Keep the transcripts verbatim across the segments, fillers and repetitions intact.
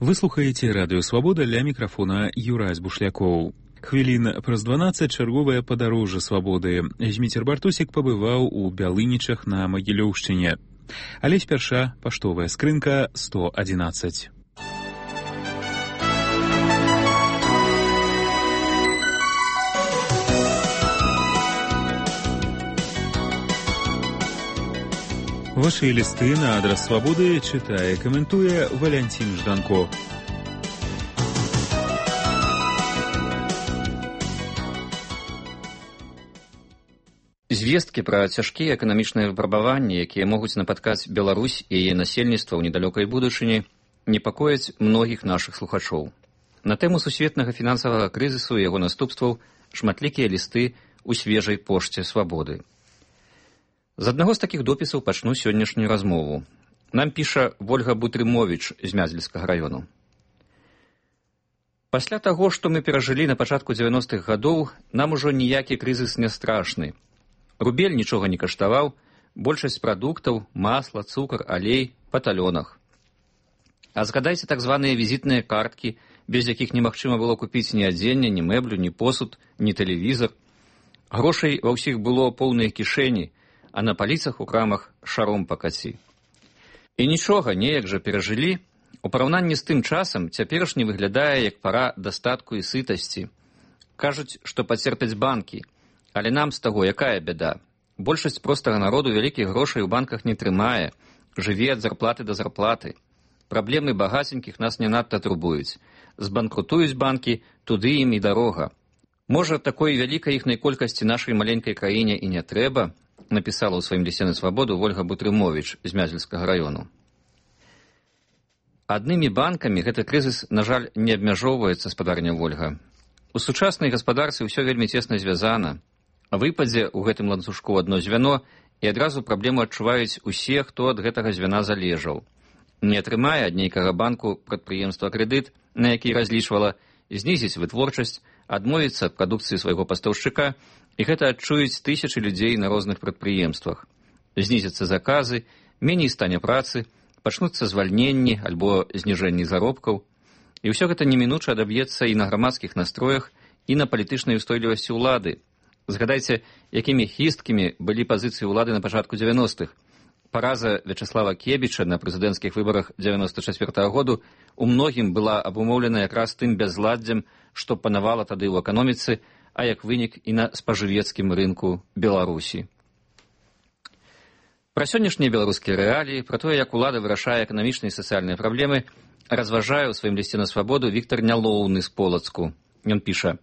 Вы слухаеце радыё Свабода, ля мікрафона Юрась Бушлякоў. Хвілін праз дванаццаць чарговае падарожжа свабоды. Зміцер Бартусік пабываў у Бялынічах на Магілёўшчыне. Але спярша паштовая скрынка сто адзінаццаць. Ваши листы на адрес Свободы читае, каментуе Валянцін Жданко. Звесткі пра цяжкія эканамічныя выпрабаванні, якія могуць напаткаць Беларусь і яе насельніцтва ў недалёкай будучыні, непакояць многіх нашых слухачоў. На тэму сусветнага фінансавага крызісу і яго наступстваў шматлікія лісты ў свежай пошце Свабоды. З аднаго з такіх допісаў пачну сённяшнюю размову. Нам піша Вольга Бутрымовіч з Мязельскага раёну. Пасля таго, што мы перажылі на пачатку дзевяностых гадоў, нам ужо ніякі крызіс не страшны. Рубель нічога не каштаваў, большасць прадуктаў, масла, цукар, алей па талёнах. А згадайце так званыя візітныя карткі, без якіх немагчыма было купіць ні адзенне, ні мэблю, ні посуд, ні тэлевізор. Грошай ва ўсіх было поўныя кішэні, а на паліцах у крамах шаром пакаці. І нічога, неяк жа перажылі. У параўнанні з тым часам цяперашні выглядае як пара дастатку і сытасці. Кажуць, што пацерпяць банкі, але нам з таго якая бяда? Большасць простага народу вялікіх грошай у банках не трымае, жыве ад зарплаты да зарплаты. Праблемы багаценькіх нас не надта турбуюць. Збанкрутуюць банкі, туды ім і дарога. Можа, такой вялікай іхнай колькасці нашай маленькай краіне і не трэба, напісала ў сваім лісце на Свабоду Вольга Бутрымовіч з Мязельскага раёну. Аднымі банкамі гэты крызіс, на жаль, не абмяжоўваецца, спадарня Вольга. У сучаснай гаспадарцы ўсё вельмі цесна звязана. Выпадзе ў гэтым ланцужку адно звяно, і адразу праблему адчуваюць усе, хто ад гэтага звяна залежаў. Не атрымае ад нейкага банку прадпрыемства крэдыт, на які разлічвала, знізіць вытворчасць, адмовіцца ад прадукцыі свайго пастаўшчыка, і гэта адчуюць тысячы людзей на розных прадпрыемствах. Знізяцца заказы, меней стане працы, пачнуцца звальненні альбо зніжэнні заробкаў. І ўсё гэта немінуча адаб'ецца і на грамадскіх настроях, і на палітычнай устойлівасці ўлады. Згадайце, якімі хісткімі былі пазіцыі ўлады на пачатку дзевяностых. Параза Вячаслава Кебіча на прэзідэнцкіх выбарах дзевяноста чацвёртага году у многім была абумоўлена якраз тым бязладдзем, што панавала тады ў эканоміцы, а як вынік і на спажывецкім рынку Беларусі. Пра сённяшнія беларускія рэаліі, пра тое, як улада вырашае эканамічныя і сацыяльныя праблемы, разважае ў сваім лісце на Свабоду Віктар Нялоўны з Полацку. Ён піша: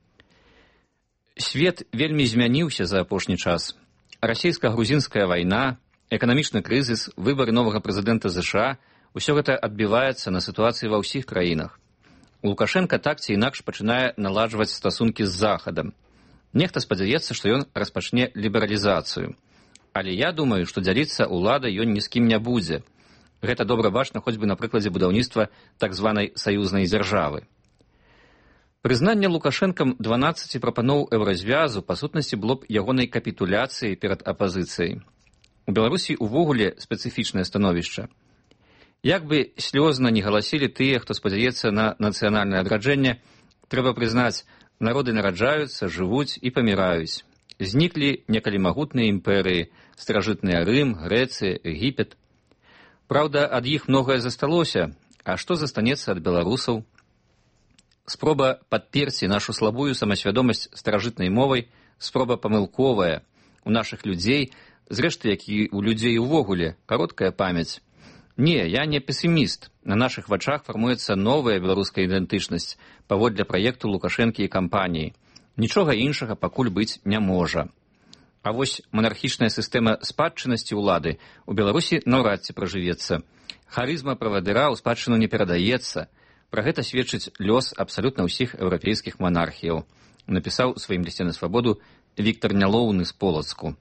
«Свет вельмі змяніўся за апошні час. Расійска-грузінская вайна, эканамічны крызіс, выбары новага прэзідэнта ЗША – усё гэта адбіваецца на сітуацыі ва ўсіх краінах. Лукашенка так ці інакш пачынае наладжваць стасункі з Захадам. Нехта спадзяецца, што ён распачне лібералізацыю. Але я думаю, што дзяліцца ўлада ён ні з кім не будзе. Гэта добра бачна хоць бы на прыкладзе будаўніцтва так званай саюзнай дзяржавы. Прызнанне Лукашэнкам дванаццаці прапаноў еўразвязу па сутнасці было б ягонай капітуляцыяй перад апазіцыяй. У Беларусі ўвогуле спецыфічнае становішча. Як бы слёзна не галасілі тыя, хто спадзяецца на нацыянальнае адраджэнне, трэба прызнаць, народы нараджаюцца, жывуць і паміраюць. Зніклі некалі магутныя імперыі, старажытныя Рым, Грэцыя, Егіпет. Праўда, ад іх многае засталося, а што застанецца ад беларусаў? Спроба падперці нашу слабую самасвядомасць старажытнай мовай, спроба памылковая. У нашых людзей, зрэшты, як і у людзей увогуле, кароткая памяць. Не, я не песіміст. На нашых вачах фармуецца новая беларуская ідэнтычнасць паводле праекту Лукашэнкі і кампаніі. Нічога іншага пакуль быць не можа. А вось манархічная сістэма спадчыннасці ўлады у Беларусі наўрад ці пражывецца. Харызма правадыра ў спадчыну не перадаецца. Пра гэта сведчыць лёс абсалютна ўсіх еўрапейскіх манархіяў, напісаў у сваім лісце на Свабоду Віктар Нялоўны з Полацку.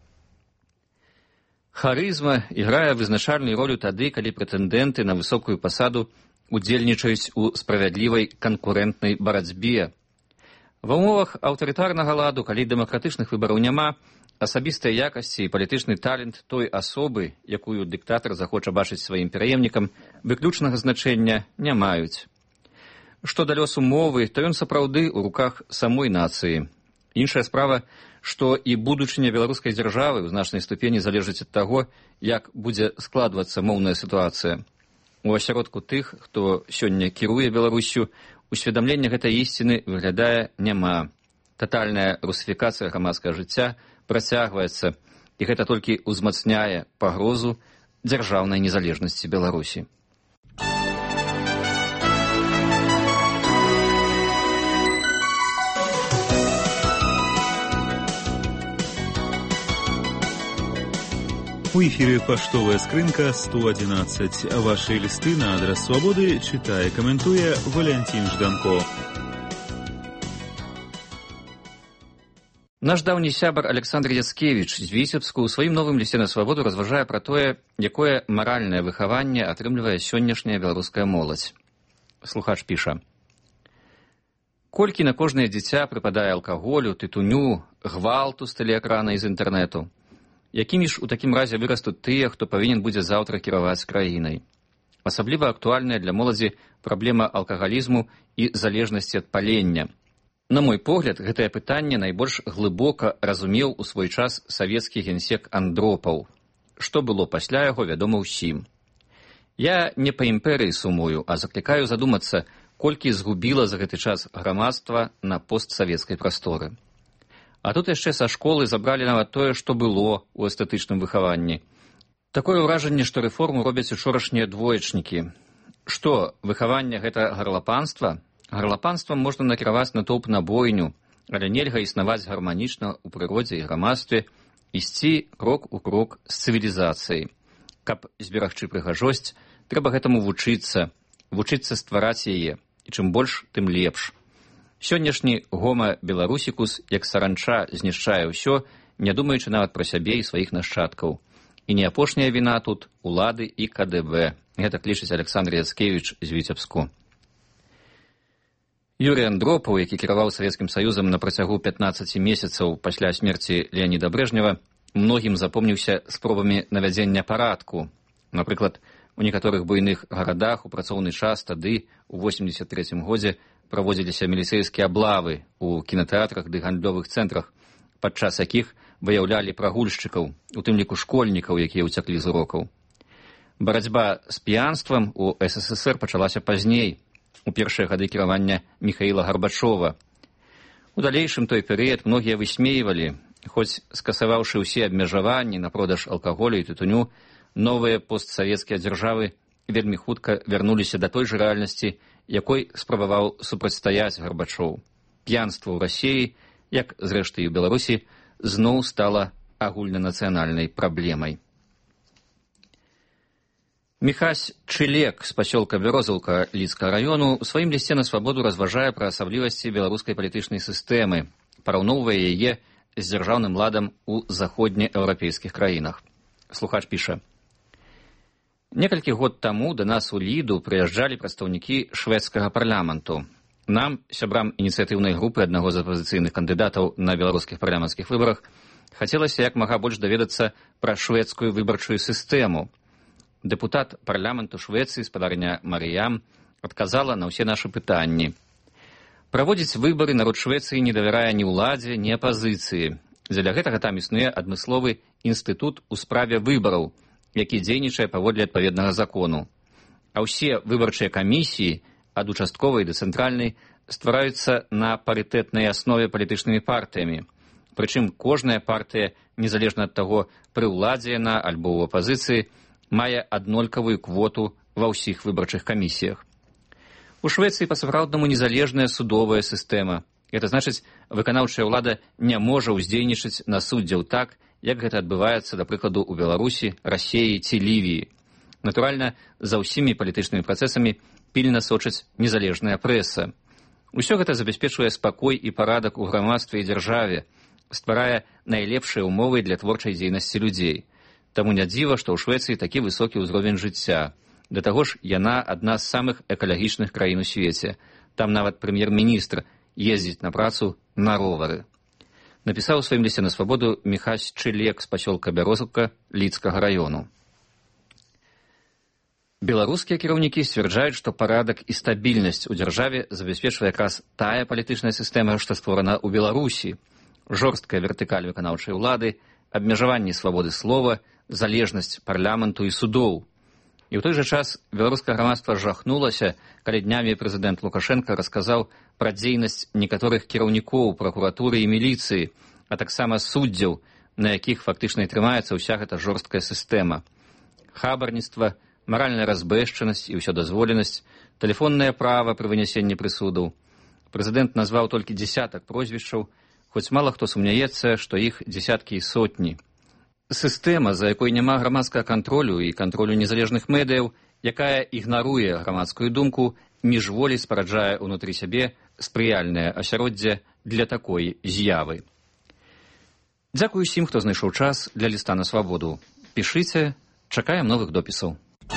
Харызма іграе вызначальную ролю тады, калі прэтэндэнты на высокую пасаду удзельнічаюць у справядлівай канкурэнтнай барацьбе. Ва ўмовах аўтарытарнага ладу, калі дэмакратычных выбараў няма, асабістыя якасці і палітычны талент той асобы, якую дыктатар захоча бачыць сваім пераемнікам, выключнага значэння не маюць. Што да лёсу мовы, то ён сапраўды ў руках самой нацыі. Іншая справа, што і будучыня беларускай дзяржавы ў значнай ступені залежыць ад таго, як будзе складвацца моўная сітуацыя. У асяродку тых, хто сёння кіруе Беларусю, усведамлення гэтай ісціны выглядае няма. Татальная русіфікацыя грамадскага жыцця працягваецца, і гэта толькі ўзмацняе пагрозу дзяржаўнай незалежнасці Беларусі. У эфире «Поштовая скрынка» сто одиннадцать. Ваши листы на адрес «Свободы» читая, комментуя Валентин Жданко. Наш даўні сябар Александр Яцкевіч з Віцебску ў сваім новым лісце на свабоду разважае пра тое, якое маральнае выхаванне атрымлівае сённяшняя беларуская моладзь. Слухач піша: «Колькі на кожнае дзіця прыпадае алкаголю, тытуню, гвалту з тэлеэкрана і з інтэрнэту? Якімі ж у такім разе вырастуць тыя, хто павінен будзе заўтра кіраваць краінай? Асабліва актуальная для моладзі праблема алкагалізму і залежнасці ад палення. На мой погляд, гэтае пытанне найбольш глыбока разумеў у свой час савецкі генсек Андропаў. Што было пасля яго, вядома ўсім. Я не па імперыі сумую, а заклікаю задумацца, колькі згубіла за гэты час грамадства на постсавецкай прасторы. А тут яшчэ са школы забралі нават тое, што было ў эстэтычным выхаванні. Такое ўражанне, што рэформу робяць учорашнія двоечнікі. Што, выхаванне гэта гарлапанства? Гарлапанствам можна накіраваць натоўп на бойню, але нельга існаваць гарманічна ў прыродзе і грамадстве, ісці крок у крок з цывілізацыяй. Каб зберагчы прыгажосць, трэба гэтаму вучыцца, вучыцца ствараць яе, і чым больш, тым лепш. Сённяшні гома беларусікус, як саранча, знішчае ўсё, не думаючы нават пра сябе і сваіх нашчадкаў. І не апошняя віна тут улады і ка дэ вэ. Гэта лічыць Александр Яцкевіч з Віцебску. Юрый Андропаў, які кіраваў Савецкім Саюзам на працягу пятнаццаці месяцаў пасля смерці Леаніда Брэжнева, многім запомніўся спробамі навядзення парадку. Напрыклад, у некаторых буйных гарадах у працоўны час тады, у восемьдесят трэцім годзе, праводзіліся міліцэйскія аблавы ў кінатэатрах ды гандлёвых цэнтрах, падчас якіх выяўлялі прагульшчыкаў, у тым ліку школьнікаў, якія ўцяклі з урокаў. Барацьба з п'янствам у эс эс эс эр пачалася пазней, у першыя гады кіравання Міхаіла Гарбачова. У далейшым той перыяд многія высмейвалі, хоць скасаваўшы ўсе абмежаванні на продаж алкаголю і тытуню, новыя постсавецкія дзяржавы вельмі хутка вярнуліся да той жа рэальнасці, якой спрабаваў супрацьстаяць Гарбачоў. П'янства ў Расіі, як зрэшты і ў Беларусі, зноў стала агульнанацыянальнай праблемай. Міхась Чылек з пасёлка Бярозаўка Лідскага раёну у сваім лісце на свабоду разважае пра асаблівасці беларускай палітычнай сістэмы, параўноўвае яе з дзяржаўным ладам у заходнееўрапейскіх краінах. Слухач піша: «Некалькі год таму да нас у Ліду прыязджалі прадстаўнікі шведскага парламенту. Нам, сябрам ініцыятыўнай групы аднаго з апазіцыйных кандыдатаў на беларускіх парламенцкіх выбарах, хацелася як мага больш даведацца пра шведскую выбарчую сістэму. Дэпутат парламенту Швецыі, спадарня Марыям, адказала на ўсе нашы пытанні. Праводзіць выбары народ Швецыі не давярае ні ўладзе, ні апазіцыі. Дзеля гэтага там існуе адмысловы інстытут у справе выбараў, які дзейнічае паводле адпаведнага закону. А ўсе выбарчыя камісіі, ад участковай да цэнтральнай, ствараюцца на парытэтнай аснове палітычнымі партыямі. Прычым кожная партыя, незалежна ад таго, пры ўладзе яна альбо ў апазіцыі, мае аднолькавую квоту ва ўсіх выбарчых камісіях. У Швецыі па-сапраўднаму незалежная судовая сістэма. Гэта значыць, выканаўчая ўлада не можа ўздзейнічаць на суддзяў так, як гэта адбываецца, да прыкладу, у Беларусі, Расіі ці Лівіі. Натуральна, за ўсімі палітычнымі працэсамі пільна сочыць незалежная прэса. Усё гэта забяспечвае спакой і парадак у грамадстве і дзяржаве, стварае найлепшыя ўмовы для творчай дзейнасці людзей. Таму не дзіва, што ў Швецыі такі высокі ўзровень жыцця. Да таго ж, яна адна з самых экалагічных краін у свеце. Там нават прэм'ер-міністр ездзіць на працу на ровары. Напісаў у сваім лісце на свабоду Міхась Чылек з пасёлка Бярозаўка Лідскага раёну. Беларускія кіраўнікі сцвярджаюць, што парадак і стабільнасць у дзяржаве забяспечвае якраз тая палітычная сістэма, што створана ў Беларусі. Жорсткая вертыкаль выканаўчай улады, абмежаванне свабоды слова, залежнасць парламенту і судоў. І ў той жа час беларускае грамадства жахнулася, калі днямі прэзідэнт Лукашенка расказаў пра дзейнасць некаторых кіраўнікоў пракуратуры і міліцыі, а таксама суддзяў, на якіх фактычна і трымаецца ўся гэта жорсткая сістэма. Хабарніцтва, маральная разбэшчанасць і ўсёдазволенасць, тэлефоннае права пры вынясенні прысудаў. Прэзідэнт назваў толькі дзясятак прозвішчаў, хоць мала хто сумняецца, што іх дзесяткі і сотні. Сістэма, за якой няма грамадскага кантролю і кантролю незалежных медыяў, якая ігнаруе грамадскую думку, міжволі спараджае ўнутры сябе спрыяльнае асяроддзе для такой з'явы. Дзякую усім, хто знайшоў час для ліста на свабоду. Пішыце, чакаем новых допісаў.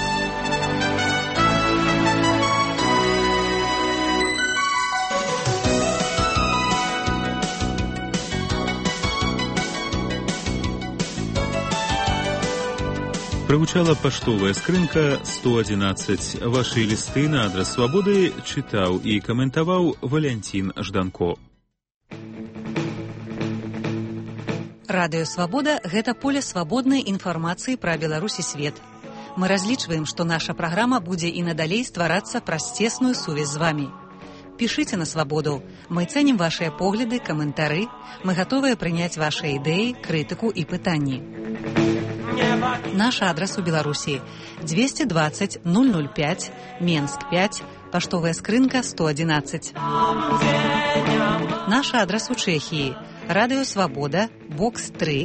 Прагучала паштовая скрынка сто адзінаццаць. Вашы лісты на адрас свабоды чытаў і каментаваў Валянцін Жданко. Радыё Свабода – гэта поле свабоднай інфармацыі пра Беларусь і свет. Мы разлічваем, што наша праграма будзе і надалей стварацца праз цесную сувязь з вамі. Пішыце на свабоду. Мы цэнім вашыя погляды, каментары. Мы гатовыя прыняць вашыя ідэі, крытыку і пытанні. Наш адрас у Беларусі двести двадцать ноль ноль пять, Менск пять, паштовая скрынка сто адзінаццаць. Наш адрас у Чэхіі. Радыё Свабода, бокс три,